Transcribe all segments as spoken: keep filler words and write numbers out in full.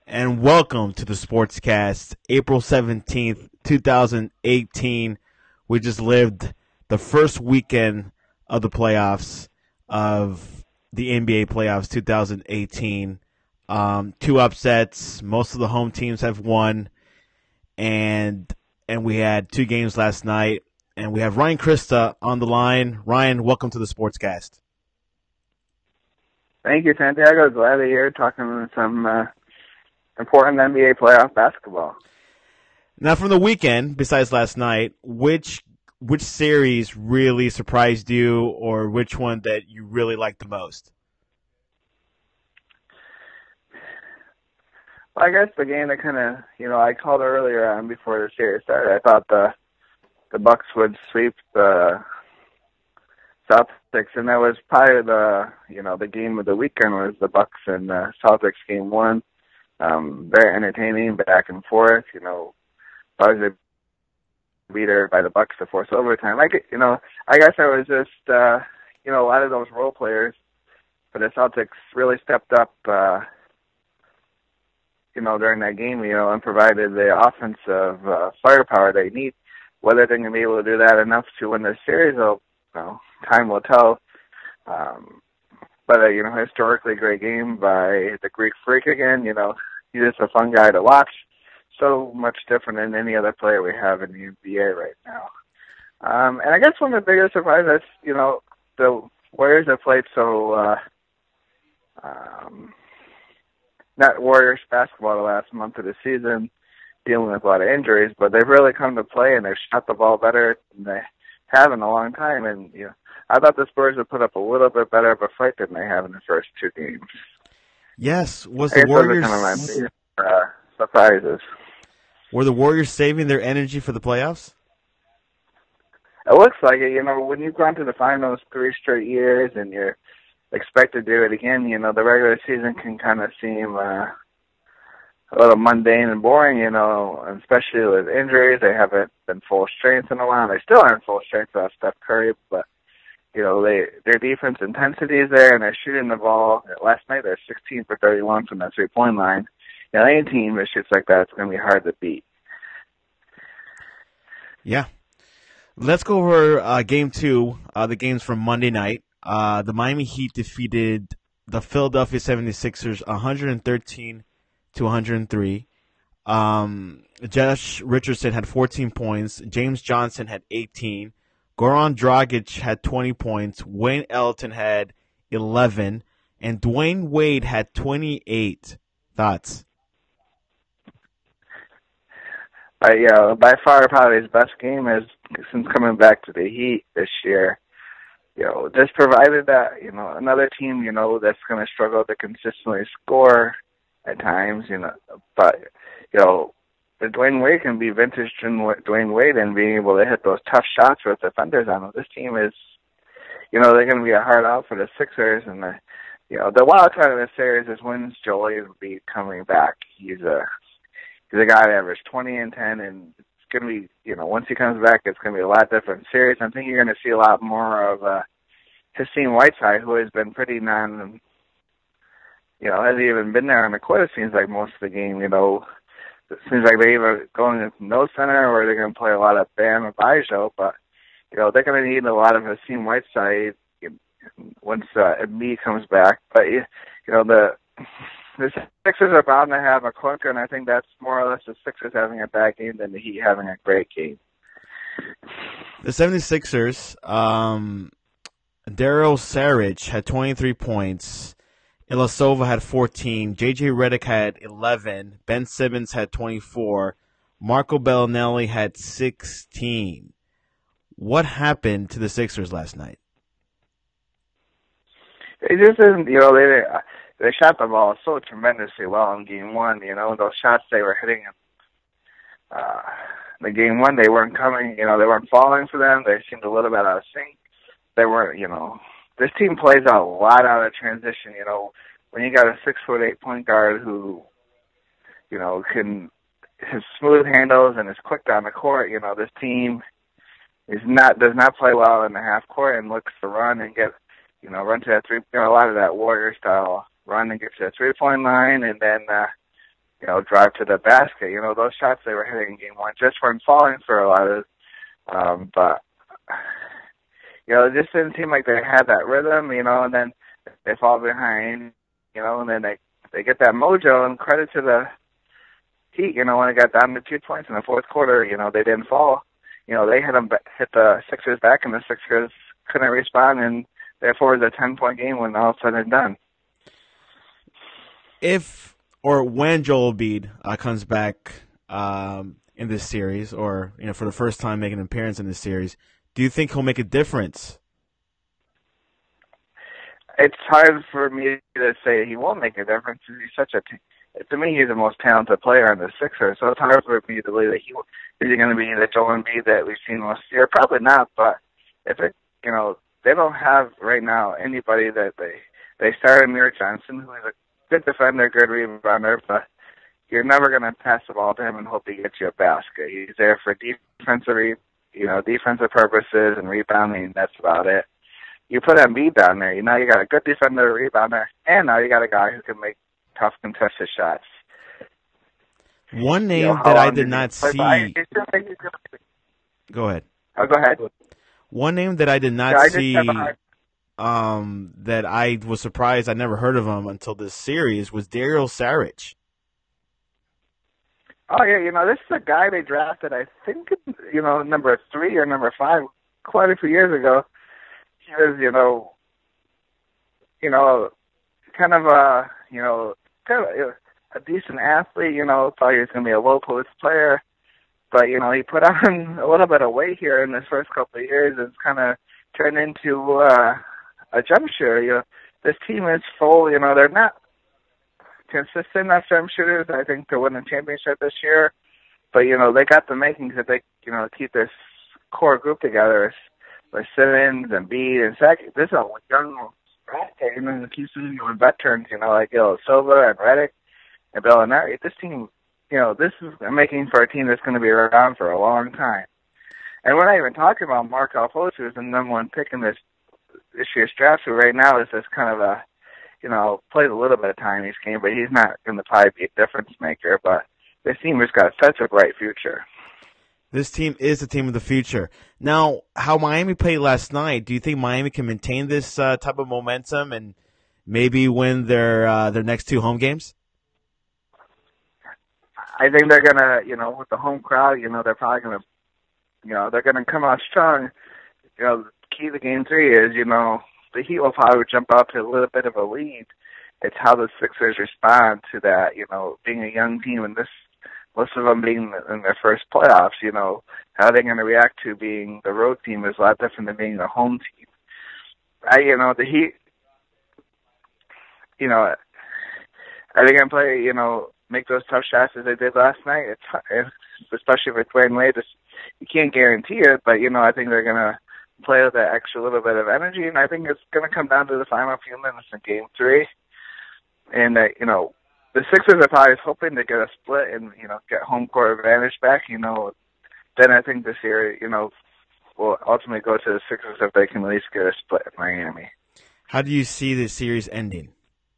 and welcome to the Sportscast, April seventeenth, twenty eighteen. We just lived the first weekend of the playoffs of the N B A playoffs twenty eighteen. Um, two upsets. Most of the home teams have won, and and we had two games last night. And we have Ryan Krista on the line. Ryan, welcome to the Sportscast. Thank you, Santiago. Glad to hear talking some uh, important N B A playoff basketball. Now, from the weekend, besides last night, which which series really surprised you, or which one that you really liked the most? Well, I guess the game that kind of, you know, I called earlier on before the series started. I thought the the Bucks would sweep the Celtics, and that was probably the, you know, the game of the weekend was the Bucks and uh, Celtics game one. Um, very entertaining, back and forth. You know, Bucks beater by the Bucks to force overtime. Like, you know, I guess I was just, uh, you know, a lot of those role players for the Celtics really stepped up, uh, you know, during that game, you know, and provided the offensive uh, firepower they need. Whether they're going to be able to do that enough to win the series, well, you know, time will tell. Um, but, uh, you know, historically great game by the Greek Freak again. You know, he's just a fun guy to watch. So much different than any other player we have in the N B A right now. Um, and I guess one of the biggest surprises, you know, the Warriors have played so, uh, um, not Warriors basketball the last month of the season, dealing with a lot of injuries, but they've really come to play and they've shot the ball better than they have in a long time. And, you know, I thought the Spurs would put up a little bit better of a fight than they have in the first two games. Yes, was the Warriors kind of my biggest, uh, surprises? Were the Warriors saving their energy for the playoffs? It looks like it. You know, when you've gone to the finals three straight years and you're expected to do it again, you know, the regular season can kind of seem uh, a little mundane and boring, you know, especially with injuries. They haven't been full strength in a while. They still aren't full strength without Steph Curry, but, you know, they their defense intensity is there, and they're shooting the ball. Last night, they're sixteen for thirty-one from that three-point line. You know, any team that shoots like that, it's going to be hard to beat. Yeah. Let's go over uh, game two, uh, the games from Monday night. Uh, the Miami Heat defeated the Philadelphia seventy-sixers one thirteen to one oh three. Um, Josh Richardson had fourteen points. James Johnson had eighteen. Goran Dragic had twenty points. Wayne Ellington had eleven. And Dwayne Wade had twenty-eight. Thoughts? Uh, yeah, by far probably his best game is since coming back to the Heat this year. You know, just provided that, you know, another team, you know, that's going to struggle to consistently score at times, you know, but, you know, the Dwayne Wade can be vintage Dwayne Wade and being able to hit those tough shots with defenders on him. This team is, you know, they're going to be a hard out for the Sixers, and the, you know, the wild card of the series is when Joel will be coming back. He's a he's a guy that averaged twenty and ten, and it's going to be, you know, once he comes back, it's going to be a lot different series. I think you're going to see a lot more of uh, Hassan Whiteside, who has been pretty non, you know, hasn't even been there on the court, it seems like, most of the game. You know, it seems like they're either going to no center or they're going to play a lot of Bam or Bajo, but, you know, they're going to need a lot of Hassan Whiteside once uh, Embiid comes back. But, you know, the the Sixers are bound to have a clunker, and I think that's more or less the Sixers having a bad game than the Heat having a great game. The seventy-sixers, um, Daryl Saric had twenty-three points. Ilyasova had fourteen. J J Redick had eleven. Ben Simmons had twenty-four. Marco Bellinelli had sixteen. What happened to the Sixers last night? It just isn't, you know, they they shot the ball so tremendously well in game one. You know, those shots they were hitting in uh, the game one, they weren't coming, you know, they weren't falling for them. They seemed a little bit out of sync. They weren't, you know, this team plays a lot out of transition. You know, when you got a six foot eight point guard who, you know, can his smooth handles and is quick down the court, you know, this team is not does not play well in the half court and looks to run and get, you know, run to that three, you know, a lot of that Warrior style run and get to the three point line, and then uh, you know, drive to the basket. You know, those shots they were hitting in game one just weren't falling for a lot of, um, but, you know, it just didn't seem like they had that rhythm, you know, and then they fall behind, you know, and then they, they get that mojo, and credit to the Heat, you know, when it got down to two points in the fourth quarter, you know, they didn't fall. You know, they hit them, hit the Sixers back, and the Sixers couldn't respond, and therefore it was a ten-point game when all said and done. If or when Joel Embiid uh, comes back um, in this series, or you know, for the first time making an appearance in this series, do you think he'll make a difference? It's hard for me to say he won't make a difference. He's such a, t- to me, he's the most talented player on the Sixers. So it's hard for me to believe that he is he going to be the Joel Embiid that we've seen last year. Probably not. But if it, you know, they don't have right now anybody that they they started Amir Johnson, who is a good defender, good rebounder, but you're never going to pass the ball to him and hope he gets you a basket. He's there for defensive, you know, defensive purposes and rebounding. That's about it. You put Embiid down there, you know, you got a good defender, rebounder, and now you got a guy who can make tough contested shots. One name you know, that I did not see. I, go ahead. Oh, go ahead. One name that I did not yeah, see, um, that I was surprised I never heard of him until this series was Dario Saric. Oh yeah, you know, this is a guy they drafted, I think, you know, number three or number five, quite a few years ago. He was, you know, you know, kind of a, you know, kind of a decent athlete. You know, thought he was going to be a low post player, but you know, he put on a little bit of weight here in his first couple of years. It's kind of turned into uh, a jump shooter. You know, this team is full. You know, they're not consistent as jump shooters, I think, to win a championship this year. But you know, they got the makings that they, you know, keep this core group together. With Simmons and Embiid and Zach, this is a young bracket, and then keeps with veterans, you know, like Il Silva and Redick and Bellinari. This team, you know, this is making for a team that's going to be around for a long time. And we're not even talking about Markelle Fultz, who's the number one pick in this this year's draft, who right now is just kind of a, you know, plays a little bit of time each game, but he's not going to probably be a difference maker. But this team has got such a bright future. This team is the team of the future. Now, how Miami played last night, do you think Miami can maintain this uh, type of momentum and maybe win their uh, their next two home games? I think they're going to, you know, with the home crowd, you know, they're probably going to, you know, they're going to come out strong. You know, the key to game three is, you know, the Heat will probably jump out to a little bit of a lead. It's how the Sixers respond to that, you know, being a young team and this, most of them being in their first playoffs, you know, how they're going to react to being the road team is a lot different than being the home team. I, you know, the Heat, you know, are they going to play, you know, make those tough shots as they did last night? It's, especially with Dwayne Wade, you can't guarantee it, but, you know, I think they're going to play with that extra little bit of energy, and I think it's going to come down to the final few minutes in game three. And, uh, you know, the Sixers are probably hoping to get a split and, you know, get home court advantage back, you know. Then I think this year, you know, will ultimately go to the Sixers if they can at least get a split in Miami. How do you see the series ending?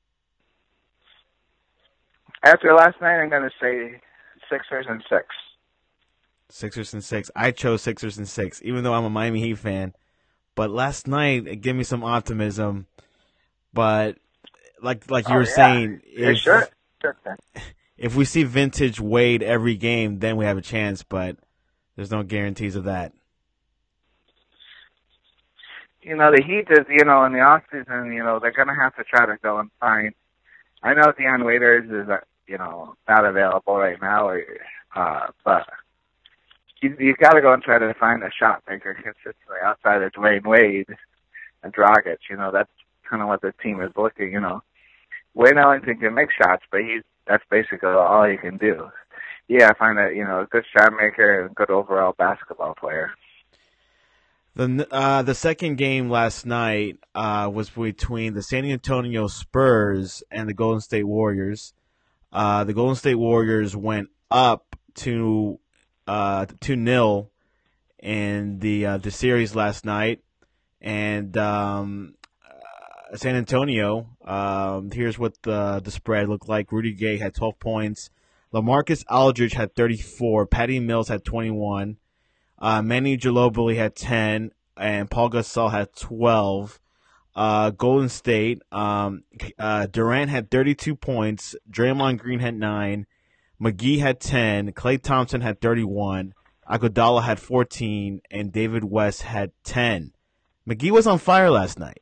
After last night, I'm going to say Sixers and six. Sixers and six. I chose Sixers and six, even though I'm a Miami Heat fan. But last night, it gave me some optimism. But like like you oh, were yeah. saying, yeah, if, sure. Sure. if we see vintage Wade every game, then we have a chance. But there's no guarantees of that. You know, the Heat is, you know, in the offseason, you know, they're going to have to try to go and find. I know Dion Waiters is, you know, not available right now, or, uh, but you you got to go and try to find a shot maker consistently outside of Dwayne Wade and Dragic. You know, that's kind of what the team is looking. You know, Wayne Ellington can make shots, but he's that's basically all he can do. Yeah, find a you know a good shot maker and a good overall basketball player. The uh, the second game last night uh, was between the San Antonio Spurs and the Golden State Warriors. Uh, the Golden State Warriors went up to uh, two nil in the uh, the series last night, and um, uh, San Antonio. Um, here's what the the spread looked like. Rudy Gay had twelve points, LaMarcus Aldridge had thirty-four. Patty Mills had twenty-one. Uh, Manny Ginobili had ten. And Paul Gasol had twelve. Uh, Golden State, um, uh, Durant had thirty-two points. Draymond Green had nine. McGee had ten. Klay Thompson had thirty-one. Iguodala had fourteen. And David West had ten. McGee was on fire last night.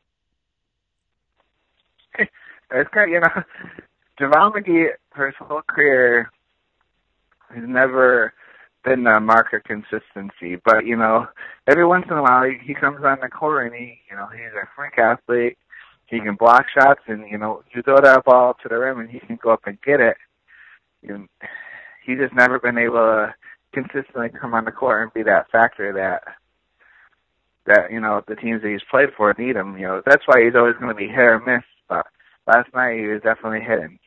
It's kind of, you know, JaVale McGee, for his whole career, has never been a mark of consistency. But, you know, every once in a while he, he comes on the court and he, you know, he's a freak athlete. He can block shots and, you know, you throw that ball to the rim and he can go up and get it. You know, he's just never been able to consistently come on the court and be that factor that, that, you know, the teams that he's played for need him. You know, that's why he's always going to be hit or miss. But last night he was definitely hitting.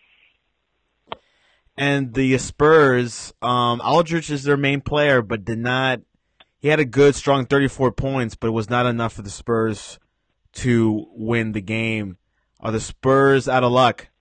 And the Spurs, um, Aldridge is their main player, but did not. He had a good, strong thirty-four points, but it was not enough for the Spurs to win the game. Are the Spurs out of luck?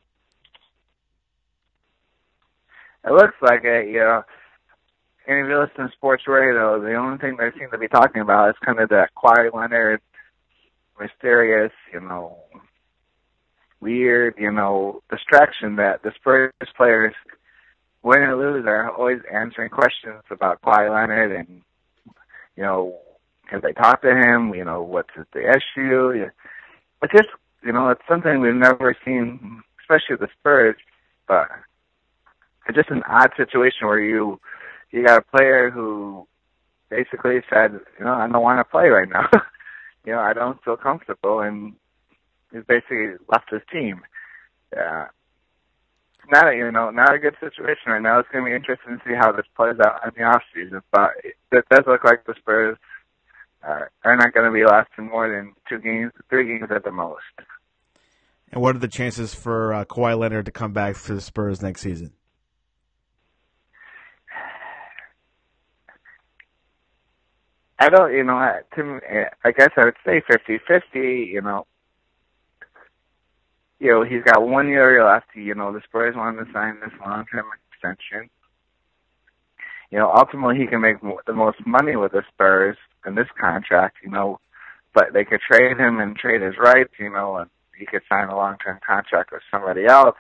It looks like it, you know. And if you listen to sports radio, the only thing they seem to be talking about is kind of that Kawhi Leonard, mysterious, you know, weird, you know, distraction that the Spurs players, win or lose, are always answering questions about Kawhi Leonard and, you know, have they talked to him? You know, what's the issue? It's just, you know, it's something we've never seen, especially with the Spurs, but it's just an odd situation where you, you got a player who basically said, you know, I don't want to play right now. You know, I don't feel comfortable, and he's basically left his team. Yeah. Not a, you know, not a good situation right now. It's going to be interesting to see how this plays out in the off season. But it does look like the Spurs are, are not going to be lasting more than two games, three games at the most. And what are the chances for uh, Kawhi Leonard to come back for the Spurs next season? I don't, you know, to me, I guess I would say fifty-fifty, you know. You know, he's got one year left. You know, the Spurs want to sign this long-term extension. You know, ultimately he can make the most money with the Spurs in this contract, you know, but they could trade him and trade his rights, you know, and he could sign a long-term contract with somebody else.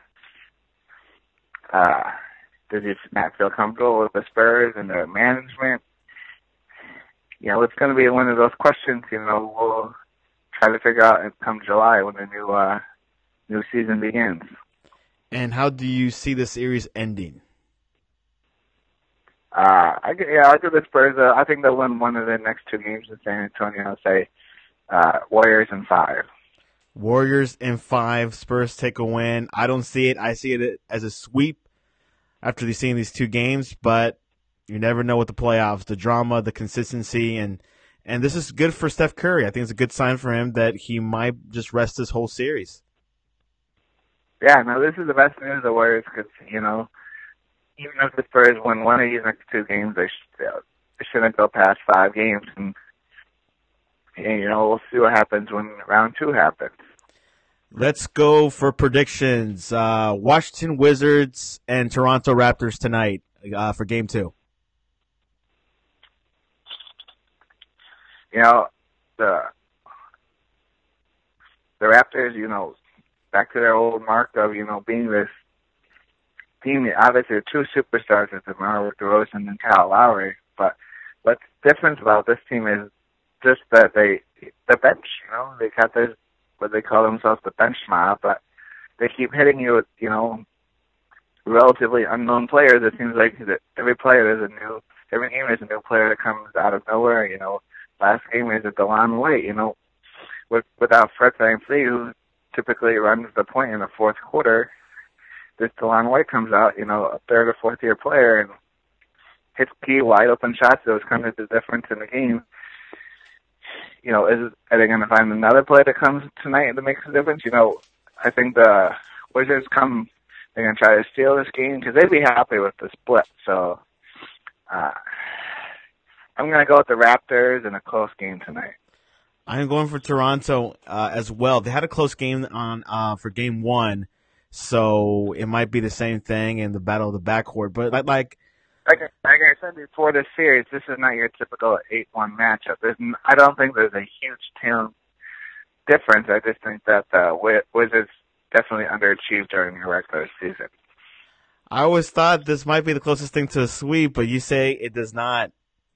Uh, does he not feel comfortable with the Spurs and their management? You know, it's going to be one of those questions, you know, we'll try to figure out come July when the new uh, new season begins. And how do you see the series ending? Uh, I, yeah, I give the Spurs, uh, I think they'll win one of the next two games in San Antonio. I'll say uh, Warriors in five. Warriors in five, Spurs take a win. I don't see it. I see it as a sweep after seeing these two games, but you never know with the playoffs, the drama, the consistency, and and this is good for Steph Curry. I think it's a good sign for him that he might just rest this whole series. Yeah, no, this is the best news of the Warriors because, you know, even if the Spurs win one of these next two games, they, should, they shouldn't go past five games. And, and, you know, we'll see what happens when round two happens. Let's go for predictions. Uh, Washington Wizards and Toronto Raptors tonight uh, for game two. You know, the the Raptors, you know, back to their old mark of, you know, being this team. Obviously, the two superstars is DeMar DeRozan and Kyle Lowry. But what's different about this team is just that they, the bench, you know, they got this, what they call themselves the bench mob, but they keep hitting you with, you know, relatively unknown players. It seems like that every player is a new, every game is a new player that comes out of nowhere, you know. Last game is a DeLon White, you know, with, without Fred VanVleet, who typically runs the point in the fourth quarter. This DeLon White comes out, you know, a third or fourth year player and hits key wide open shots. That was kind of the difference in the game. You know, is are they going to find another player that comes tonight that makes a difference? You know, I think the Wizards come, they're going to try to steal this game because they'd be happy with the split. So, uh, I'm going to go with the Raptors in a close game tonight. I'm going for Toronto uh, as well. They had a close game on uh, for game one. So it might be the same thing in the battle of the backcourt. But like, like Like, I- like I said before this series, this is not your typical eight one matchup. There's, n- I don't think there's a huge talent difference. I just think that the Wi- Wizards definitely underachieved during the regular season. I always thought this might be the closest thing to a sweep, but you say it does not.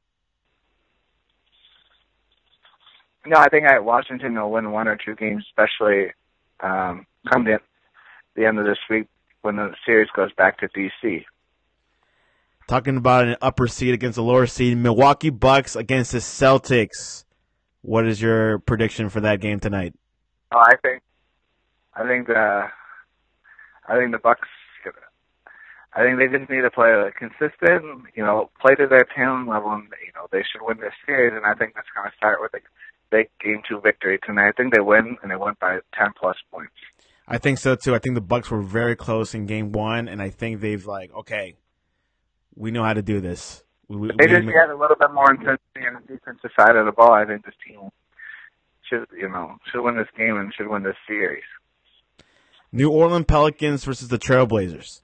No, I think I, Washington will win one or two games, especially um, come the, the end of this week when the series goes back to D C. Talking about an upper seed against a lower seed, Milwaukee Bucks against the Celtics. What is your prediction for that game tonight? Oh, I think, I think the, I think the Bucks. I think they just need to play consistent, you know, play to their talent level, and you know they should win this series. And I think that's going to start with a big game two victory tonight. I think they win, and they win by ten plus points. I think so too. I think the Bucks were very close in game one, and I think they've like, okay, we know how to do this. We, they we, just had a little bit more intensity on the defensive side of the ball. I think this team should, you know, should win this game and should win this series. New Orleans Pelicans versus the Trailblazers.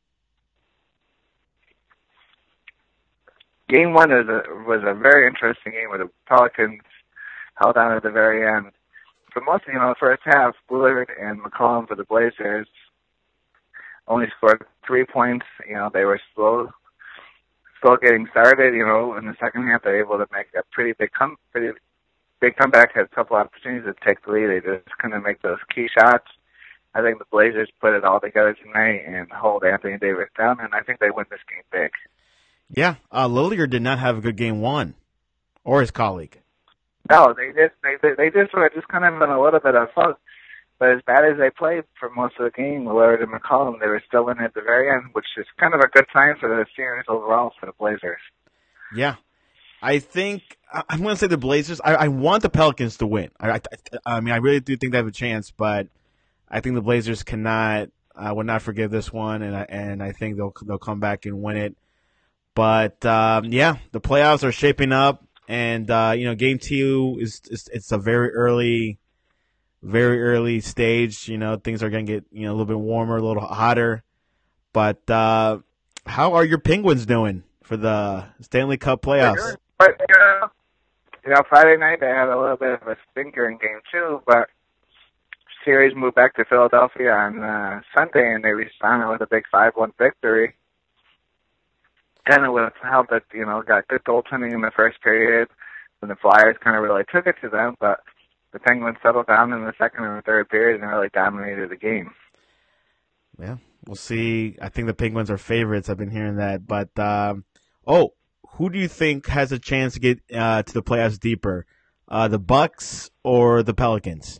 Game one is a, was a very interesting game where the Pelicans held on at the very end. For most, you know, the first half, Bullard and McCollum for the Blazers only scored three points. You know, they were slow, slow getting started. You know, in the second half, they were able to make a pretty big come, pretty big comeback. Had a couple opportunities to take the lead. They just couldn't make those key shots. I think the Blazers put it all together tonight and hold Anthony Davis down, and I think they win this game big. Yeah, uh, Lillard did not have a good game one, or his colleague. No, they just they they, they just were just kind of in a little bit of funk. But as bad as they played for most of the game, Lillard and McCollum, they were still in at the very end, which is kind of a good sign for the series overall for the Blazers. Yeah, I think I'm going to say the Blazers. I, I want the Pelicans to win. I, I, I mean, I really do think they have a chance, but I think the Blazers cannot, uh, will not forgive this one, and I, and I think they'll they'll come back and win it. But um, yeah, the playoffs are shaping up, and uh, you know, game two is, is it's a very early, very early stage. You know, things are going to get you know a little bit warmer, a little hotter. But uh, how are your Penguins doing for the Stanley Cup playoffs? But uh, you know, Friday night they had a little bit of a stinker in game two, but series moved back to Philadelphia on uh, Sunday, and they responded with a big five one victory. Kind of with help that, you know, got good goaltending in the first period, and the Flyers kind of really took it to them, but the Penguins settled down in the second and the third period and really dominated the game. Yeah, we'll see. I think the Penguins are favorites. I've been hearing that. But, um, oh, who do you think has a chance to get uh, to the playoffs deeper, uh, the Bucks or the Pelicans?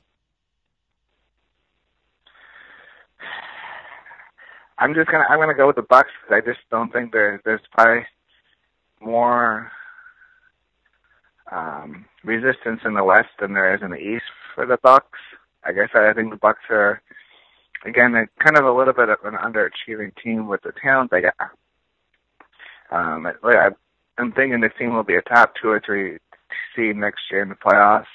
I'm just gonna I'm gonna go with the Bucks because I just don't think there's there's probably more um, resistance in the West than there is in the East for the Bucks. Like I said, I think the Bucks are again a, kind of a little bit of an underachieving team with the talent they got. Um, I, I'm thinking this team will be a top two or three seed next year in the playoffs.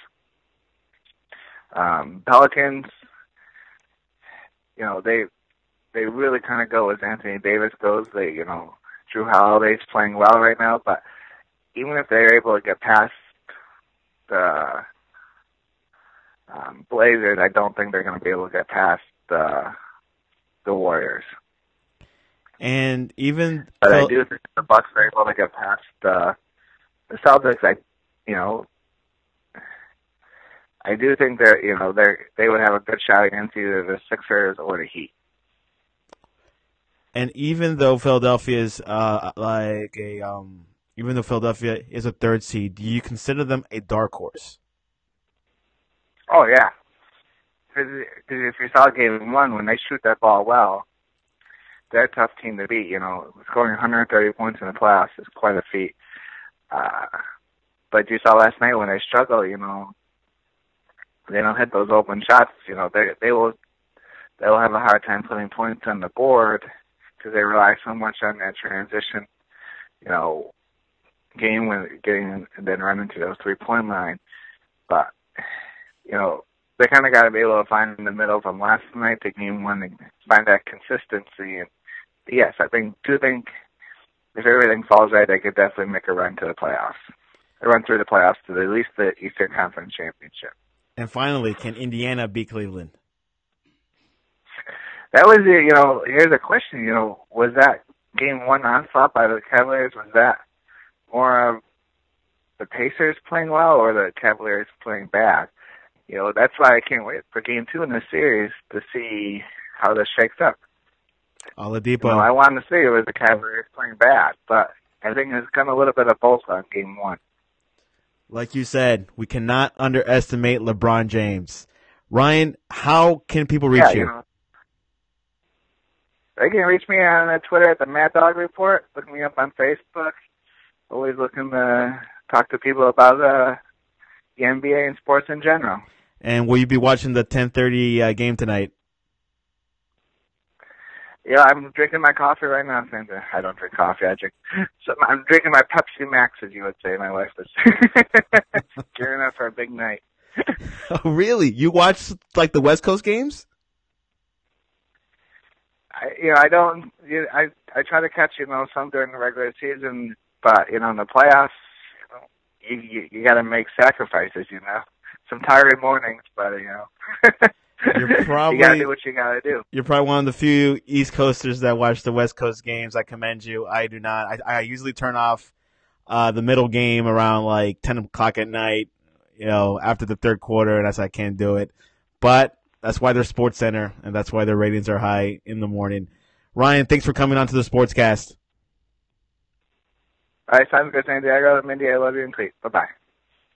Um, Pelicans, you know they. They really kind of go as Anthony Davis goes. They, you know, Drew Holiday's playing well right now, but even if they're able to get past the um, Blazers, I don't think they're going to be able to get past the the Warriors. And even, but I do think the Bucks are able to get past uh, the Celtics. I, you know, I do think that you know they they would have a good shot against either the Sixers or the Heat. And even though Philadelphia is uh, like a, um, even though Philadelphia is a third seed, do you consider them a dark horse? Oh yeah, because if you saw game one when they shoot that ball well, they're a tough team to beat. You know, scoring one hundred thirty points in the playoffs is quite a feat. Uh, but you saw last night when they struggle, you know, they don't hit those open shots. You know, they they will they will have a hard time putting points on the board, because they rely so much on that transition, you know, game when getting and then running to those three point line. But you know, they kind of got to be able to find in the middle from last night to game one and find that consistency. And yes, I think do think if everything falls right, they could definitely make a run to the playoffs. A run through the playoffs to at least the Eastern Conference Championship. And finally, can Indiana beat Cleveland? That was, the- you know, here's a question, you know, was that game one onslaught by the Cavaliers, was that more of the Pacers playing well or the Cavaliers playing bad? You know, that's why I can't wait for game two in the series to see how this shakes up. Oladipo. You know, I wanted to see it was the Cavaliers playing bad, but I think it's come a little bit of both on game one. Like you said, we cannot underestimate LeBron James. Ryan, how can people reach yeah, you? you know, they can reach me on uh, Twitter at the Mad Dog Report. Look me up on Facebook. Always looking to talk to people about uh, the N B A and sports in general. And will you be watching the ten thirty uh, game tonight? Yeah, I'm drinking my coffee right now, Sandra. I don't drink coffee. I drink. So I'm drinking my Pepsi Max, as you would say. My wife is gearing up for a big night. Oh, really? You watch like the West Coast games? I, you know, I don't. You know, I I try to catch you know some during the regular season, but you know in the playoffs, you know, you, you, you got to make sacrifices. You know, some tired mornings, but you know. You're probably, you gotta do what you gotta do. You're probably one of the few East Coasters that watch the West Coast games. I commend you. I do not. I, I usually turn off uh, the middle game around like ten o'clock at night, you know, after the third quarter, and that's I can't do it. But that's why they're Sports Center, and that's why their ratings are high in the morning. Ryan, thanks for coming on to the Sportscast. All right, sounds good, San Diego. Mindy, I love you and Clete. Bye-bye.